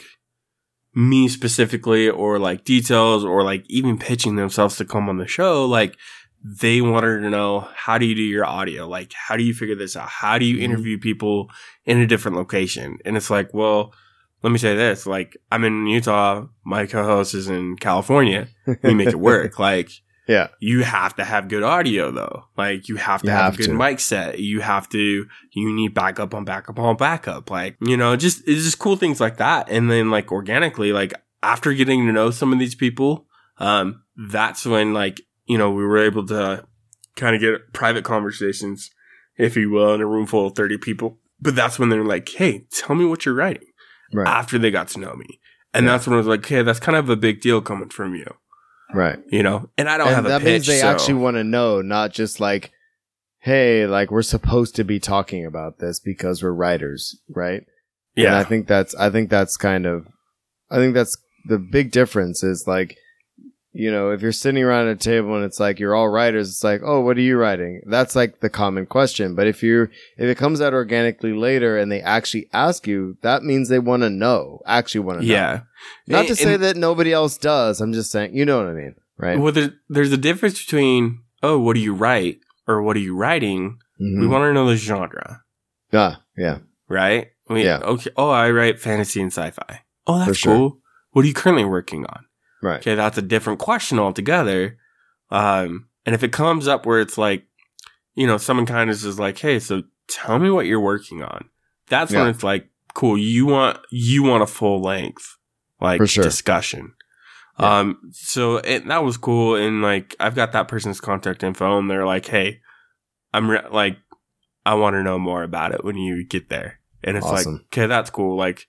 me specifically or, like, details or, like, even pitching themselves to come on the show. Like, they wanted to know, how do you do your audio? Like, how do you figure this out? How do you mm-hmm. interview people in a different location? And it's like, well, let me say this. Like, I'm in Utah. My co-host is in California. We make it work. Like, yeah, you have to have good audio though. Like, you have to you have, have a good to. mic set. You have to, you need backup on backup on backup. Like, you know, just, it's just cool things like that. And then, like, organically, like, after getting to know some of these people, um, that's when, like, you know, we were able to kind of get private conversations, if you will, in a room full of thirty people. But that's when they're like, hey, tell me what you're writing. Right. After they got to know me. And yeah. that's when I was like, okay, that's kind of a big deal coming from you. Right. You know, and I don't and have a that pitch. That means they so. actually want to know, not just like, hey, like, we're supposed to be talking about this because we're writers, right? Yeah. And I think that's, I think that's kind of, I think that's the big difference is like, you know, if you're sitting around a table and it's like, you're all writers, it's like, oh, what are you writing? That's like the common question. But if you, if it comes out organically later and they actually ask you, that means they want to know, actually want to know. Yeah. Not and, to say and, that nobody else does. I'm just saying, you know what I mean? Right. Well, there, there's a difference between, oh, what do you write? Or what are you writing? Mm-hmm. We want to know the genre. Ah, yeah. Right? We, yeah. Okay. Oh, I write fantasy and sci-fi. Oh, that's sure. cool. What are you currently working on? Right. Okay, that's a different question altogether. Um, and if it comes up where it's like, you know, someone kind of is like, hey, so tell me what you're working on. That's yeah. when it's like, cool, you want you want a full length, like, For sure. discussion. Yeah. Um, so it, that was cool. And like, I've got that person's contact info and they're like, hey, I'm re- like, I want to know more about it when you get there. And it's awesome. like, okay, that's cool. Like,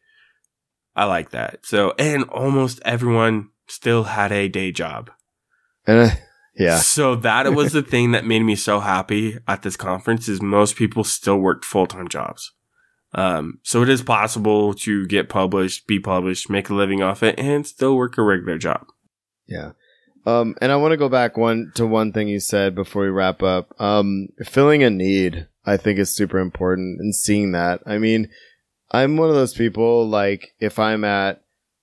I like that. So, and almost everyone still had a day job. Uh, yeah. So that was the thing that made me so happy at this conference is most people still worked full-time jobs. Um, so it is possible to get published, be published, make a living off it, and still work a regular job. Yeah. Um, and I want to go back one to one thing you said before we wrap up. Um, filling a need, I think, is super important, and seeing that. I mean, I'm one of those people, like, if I'm at,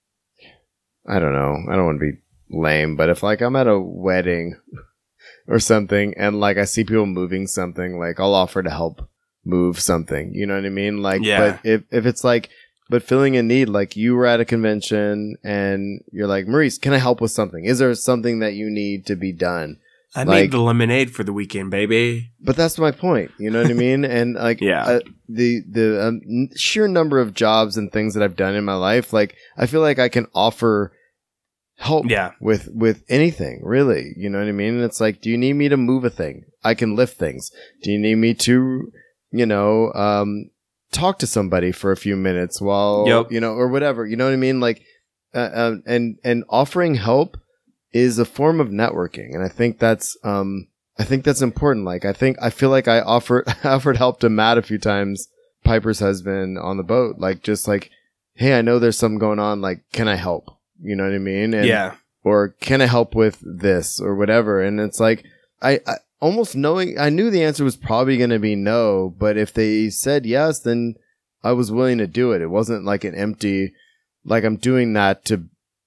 I don't know, I don't want to be lame, but if, like, I'm at a wedding or something and, like, I see people moving something, like, I'll offer to help move something. You know what I mean? Like, yeah. But if, if it's like, but filling a need, like, you were at a convention and you're like, Maurice, can I help with something? Is there something that you need to be done? I like, made the lemonade for the weekend, baby. But that's my point. You know what I mean? And like, yeah. uh, the the um, sheer number of jobs and things that I've done in my life, like, I feel like I can offer help Yeah. with with anything, really. You know what I mean? And it's like, do you need me to move a thing? I can lift things. Do you need me to, you know, um, talk to somebody for a few minutes while, Yep. you know, or whatever. You know what I mean? Like, uh, uh, and and offering help is a form of networking, and I think that's um, I think that's important. Like, I think I feel like I offered offered help to Matt a few times, Piper's husband, on the boat. Like, just like, hey, I know there's something going on. Like, can I help? You know what I mean? And, Yeah. or can I help with this or whatever? And it's like, I, I almost knowing, I knew the answer was probably going to be no, but if they said yes, then I was willing to do it. It wasn't like an empty, like I'm doing that to,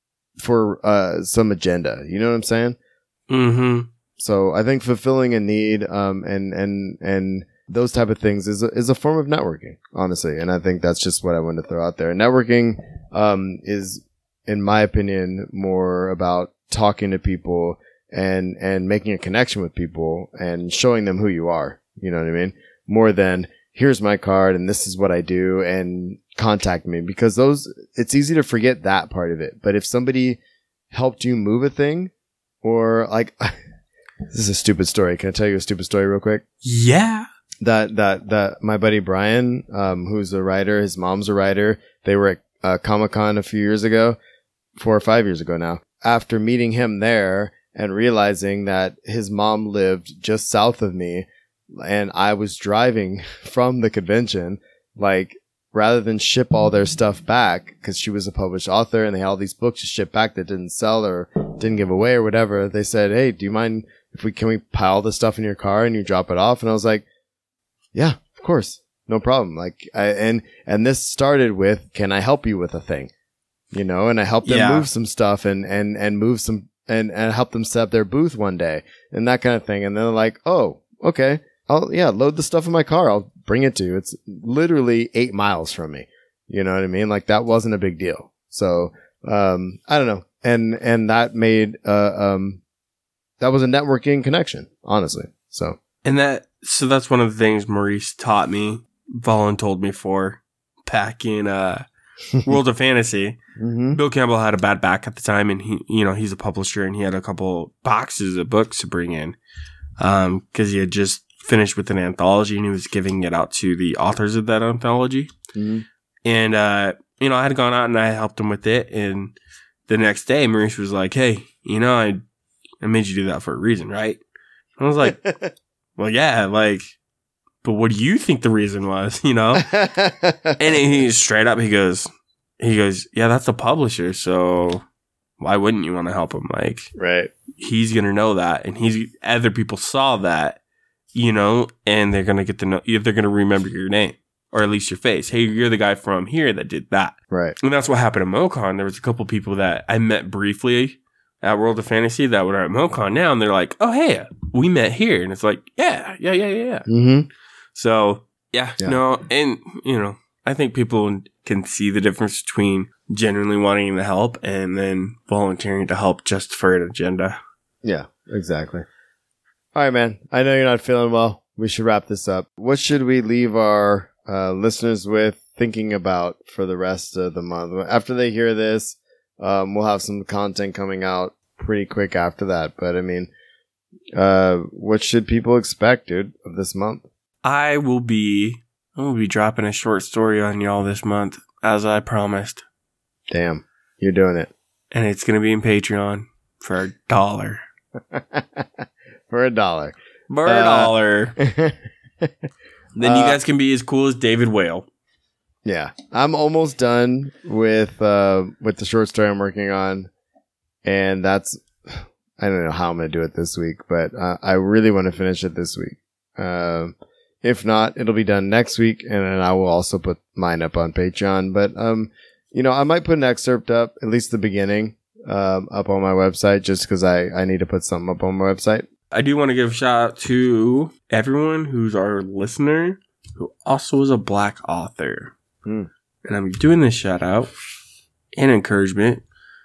for, uh, some agenda. You know what I'm saying? Mm-hmm. So I think fulfilling a need, um, and, and, and those type of things is a, is a form of networking, honestly. And I think that's just what I wanted to throw out there. Networking, um, is, in my opinion, more about talking to people and, and making a connection with people and showing them who you are. You know what I mean? More than, here's my card and this is what I do and contact me, because those, it's easy to forget that part of it. But if somebody helped you move a thing, or like, this is a stupid story. Can I tell you a stupid story real quick? Yeah. That, that, that my buddy Brian, um, who's a writer, his mom's a writer. They were at uh, Comic-Con a few years ago. Four or five years ago now, after meeting him there and realizing that his mom lived just south of me and I was driving from the convention, like, rather than ship all their stuff back, because she was a published author and they had all these books to ship back that didn't sell or didn't give away or whatever, they said, hey, do you mind if we, can we pile the stuff in your car and you drop it off? And I was like, yeah, of course. No problem. Like, I, and, and this started with, can I help you with a thing? You know, and I helped them Yeah. move some stuff and, and, and move some and, and help them set up their booth one day and that kind of thing. And they're like, oh, okay. I'll, yeah, load the stuff in my car. I'll bring it to you. It's literally eight miles from me. You know what I mean? Like, that wasn't a big deal. So, um, I don't know. And, and that made, uh, um, that was a networking connection, honestly. So, And that, so that's one of the things Maurice taught me, voluntold me for back in, uh, World of Fantasy. mm-hmm. Bill Campbell had a bad back at the time, and he, you know, he's a publisher, and he had a couple boxes of books to bring in, um, because he had just finished with an anthology, and he was giving it out to the authors of that anthology. Mm-hmm. And uh, you know, I had gone out and I helped him with it, and the next day, Maurice was like, "Hey, you know, I, I made you do that for a reason, right?" I was like, "Well, yeah, like." But what do you think the reason was, you know? And he straight up, he goes, he goes, yeah, that's the publisher. So why wouldn't you want to help him? Like, right. He's going to know that. And he's, other people saw that, you know, and they're going to get to know, they're going to remember your name or at least your face. Hey, you're the guy from here that did that. Right. And that's what happened at MoCon. There was a couple people that I met briefly at World of Fantasy that were at MoCon now. And they're like, oh, hey, we met here. And it's like, yeah, yeah, yeah, yeah, yeah. Mm-hmm. So, yeah, Yeah. no, and, you know, I think people can see the difference between genuinely wanting to help and then volunteering to help just for an agenda. Yeah, exactly. All right, man. I know you're not feeling well. We should wrap this up. What should we leave our uh, listeners with thinking about for the rest of the month? After they hear this, um, we'll have some content coming out pretty quick after that. But, I mean, uh, what should people expect, dude, of this month? I will be, I will be dropping a short story on y'all this month, as I promised. Damn, you're doing it. And it's going to be in Patreon for a dollar. For a dollar. For a Uh, dollar. Then you uh, guys can be as cool as David Whale. Yeah, I'm almost done with uh, with the short story I'm working on, and that's, I don't know how I'm gonna do it this week, but uh, I really want to finish it this week. Um, if not, it'll be done next week, and then I will also put mine up on Patreon. But um, you know, I might put an excerpt up, at least the beginning, um, up on my website, just because I I need to put something up on my website. I do want to give a shout out to everyone who's our listener who also is a Black author. Mm. And I'm doing this shout out and encouragement.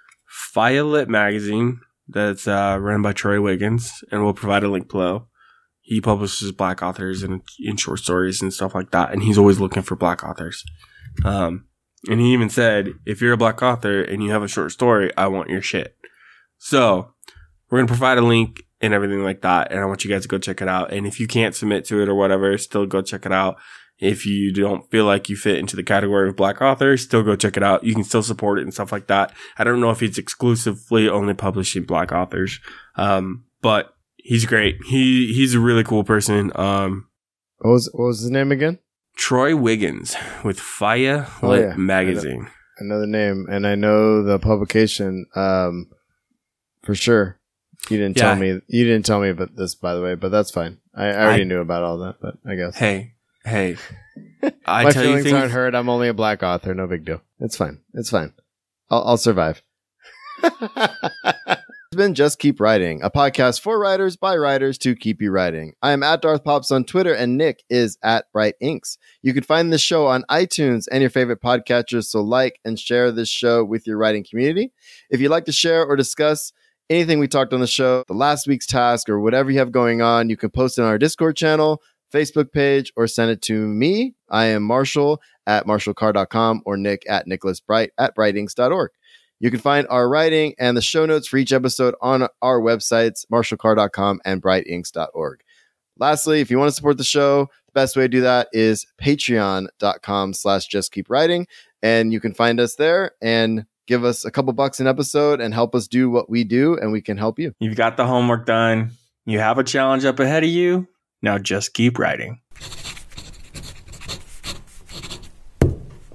Violet Magazine, that's uh, run by Troy Wiggins, and we'll provide a link below. He publishes Black authors and in short stories and stuff like that, and he's always looking for Black authors. Um, and he even said, if you're a Black author and you have a short story, I want your shit. So we're going to provide a link and everything like that. And I want you guys to go check it out. And if you can't submit to it or whatever, still go check it out. If you don't feel like you fit into the category of Black authors, still go check it out. You can still support it and stuff like that. I don't know if it's exclusively only publishing Black authors. Um, but he's great. He, he's a really cool person. Um, what was, what was his name again? Troy Wiggins with Fire Oh, Lit yeah. Magazine. I know the name, and I know the publication, um, for sure. You didn't Yeah. tell me, you didn't tell me about this, by the way, but that's fine. I, I already I- knew about all that, but I guess. Hey, hey. I My tell you feelings things. aren't hurt. I'm only a Black author. No big deal. It's fine. It's fine. I'll, I'll survive. It's been Just Keep Writing, a podcast for writers by writers to keep you writing. I am at Darth Pops on Twitter, and Nick is at Bright Inks. You can find this show on iTunes and your favorite podcatchers, so like and share this show with your writing community. If you'd like to share or discuss anything we talked on the show, the last week's task, or whatever you have going on, you can post it on our Discord channel, Facebook page, or send it to me. I am Marshall at marshall carr dot com or Nick at nicholas bright at bright inks dot org. You can find our writing and the show notes for each episode on our websites, marshall carr dot com and bright inks dot org. Lastly, if you want to support the show, the best way to do that is patreon dot com slash just keep writing. And you can find us there and give us a couple bucks an episode and help us do what we do, and we can help you. You've got the homework done. You have a challenge up ahead of you. Now just keep writing.